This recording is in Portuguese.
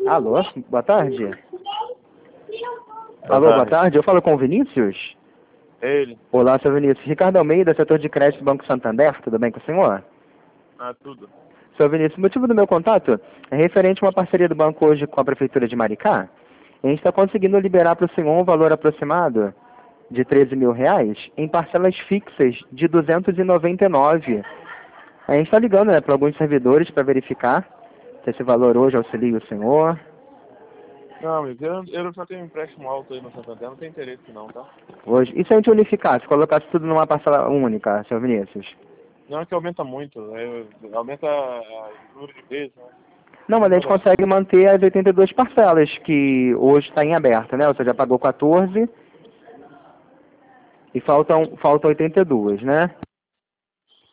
Alô, boa tarde. Boa Alô, boa tarde. tarde. Eu falo com o Vinícius? É ele. Olá, seu Vinícius. Ricardo Almeida, setor de crédito do Banco Santander. Tudo bem com o senhor? Ah, tudo. Seu Vinícius, o motivo do meu contato é referente a uma parceria do banco hoje com a Prefeitura de Maricá. A gente está conseguindo liberar para o senhor um valor aproximado de R$ 13.000 em parcelas fixas de 299. A gente está ligando, né, para alguns servidores para verificar se esse valor hoje auxilia o senhor. Não, amigo, eu só tenho um empréstimo alto aí no Santander, não tem interesse não, tá? Hoje. E se a gente unificasse, colocasse tudo numa parcela única, seu Vinícius? Não é que aumenta muito, aumenta o número de vezes, né? Não, mas a Não vai gente dar. consegue manter as 82 parcelas que hoje está em aberto, né? Você já pagou 14 e faltam 82, né?